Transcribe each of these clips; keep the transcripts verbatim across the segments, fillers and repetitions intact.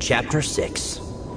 Chapter six.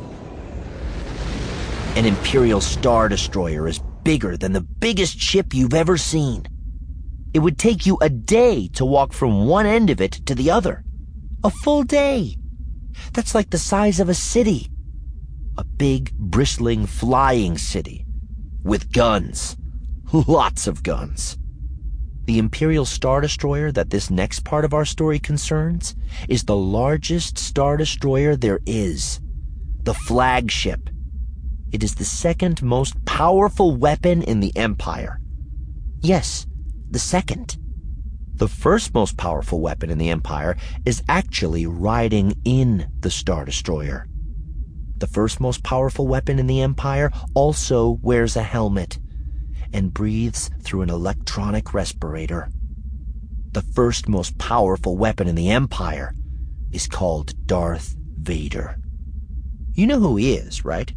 An Imperial Star Destroyer is bigger than the biggest ship you've ever seen. It would take you a day to walk from one end of it to the other. A full day. That's like the size of a city. A big, bristling, flying city. With guns. Lots of guns. The Imperial Star Destroyer that this next part of our story concerns is the largest Star Destroyer there is. The flagship. It is the second most powerful weapon in the Empire. Yes, the second. The first most powerful weapon in the Empire is actually riding in the Star Destroyer. The first most powerful weapon in the Empire also wears a helmet and breathes through an electronic respirator. The first most powerful weapon in the Empire is called Darth Vader. You know who he is, right?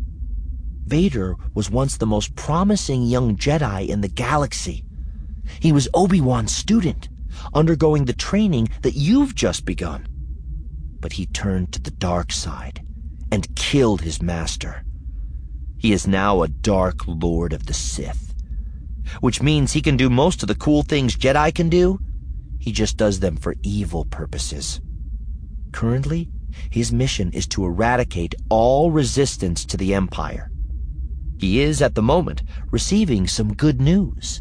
Vader was once the most promising young Jedi in the galaxy. He was Obi-Wan's student, undergoing the training that you've just begun. But he turned to the dark side and killed his master. He is now a Dark Lord of the Sith, which means he can do most of the cool things Jedi can do. He just does them for evil purposes. Currently, his mission is to eradicate all resistance to the Empire. He is, at the moment, receiving some good news.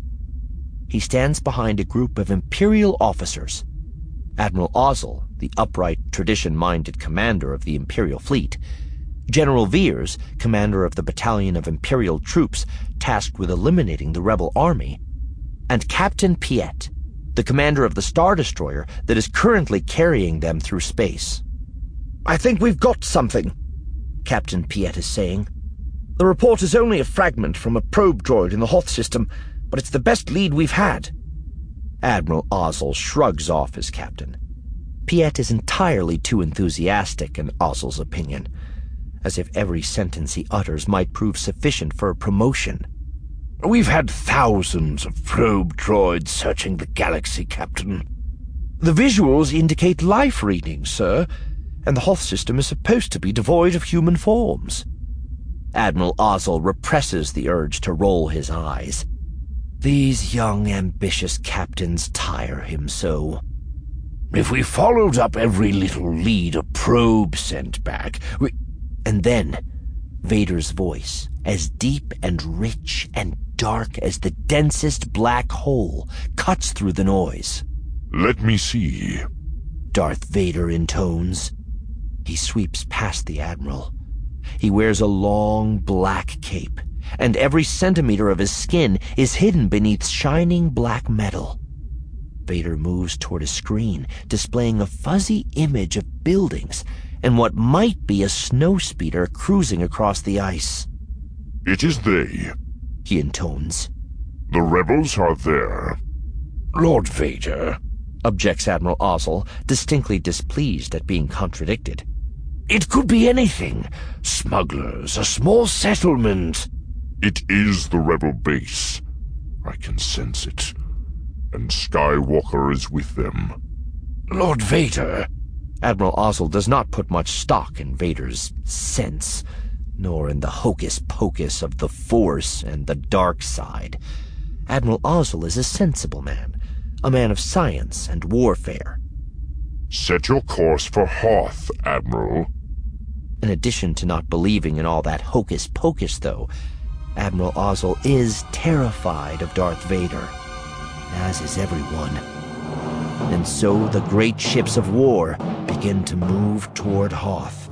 He stands behind a group of Imperial officers. Admiral Ozzel, the upright, tradition-minded commander of the Imperial fleet, General Veers, commander of the battalion of Imperial troops tasked with eliminating the rebel army, and Captain Piet, the commander of the Star Destroyer that is currently carrying them through space. "I think we've got something," Captain Piet is saying. "The report is only a fragment from a probe droid in the Hoth system, but it's the best lead we've had." Admiral Ozzel shrugs off his captain. Piet is entirely too enthusiastic in Ozzel's opinion, as if every sentence he utters might prove sufficient for a promotion. "We've had thousands of probe droids searching the galaxy, Captain." "The visuals indicate life readings, sir, and the Hoth system is supposed to be devoid of human forms." Admiral Ozzel represses the urge to roll his eyes. These young, ambitious captains tire him so. "If we followed up every little lead a probe sent back, we—" And then, Vader's voice, as deep and rich and dark as the densest black hole, cuts through the noise. "Let me see," Darth Vader intones. He sweeps past the Admiral. He wears a long black cape, and every centimeter of his skin is hidden beneath shining black metal. Vader moves toward a screen displaying a fuzzy image of buildings and what might be a snowspeeder cruising across the ice. "It is they," he intones. "The rebels are there." "Lord Vader," objects Admiral Ozzel, distinctly displeased at being contradicted. "it could be anything. Smugglers, a small settlement." "It is the rebel base. I can sense it. And Skywalker is with them." "Lord Vader." Admiral Ozzel does not put much stock in Vader's sense, nor in the hocus-pocus of the Force and the dark side. Admiral Ozzel is a sensible man, a man of science and warfare. "Set your course for Hoth, Admiral." In addition to not believing in all that hocus-pocus, though, Admiral Ozzel is terrified of Darth Vader, as is everyone. And so the great ships of war begin to move toward Hoth.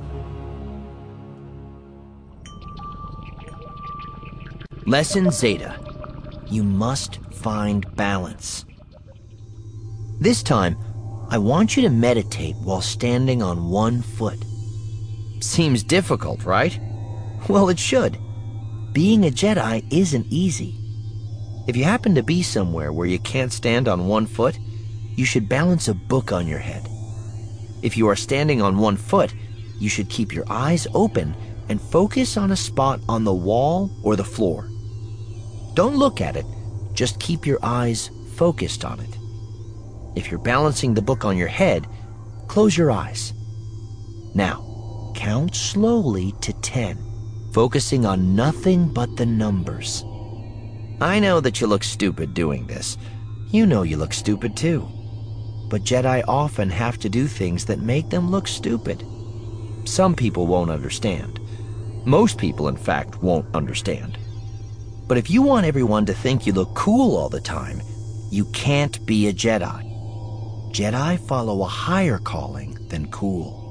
Lesson Zeta. You must find balance. This time, I want you to meditate while standing on one foot. Seems difficult, right? Well, it should. Being a Jedi isn't easy. If you happen to be somewhere where you can't stand on one foot, you should balance a book on your head. If you are standing on one foot, you should keep your eyes open and focus on a spot on the wall or the floor. Don't look at it, just keep your eyes focused on it. If you're balancing the book on your head, close your eyes. Now, count slowly to ten, focusing on nothing but the numbers. I know that you look stupid doing this. You know you look stupid too. But Jedi often have to do things that make them look stupid. Some people won't understand. Most people, in fact, won't understand. But if you want everyone to think you look cool all the time, you can't be a Jedi. Jedi follow a higher calling than cool.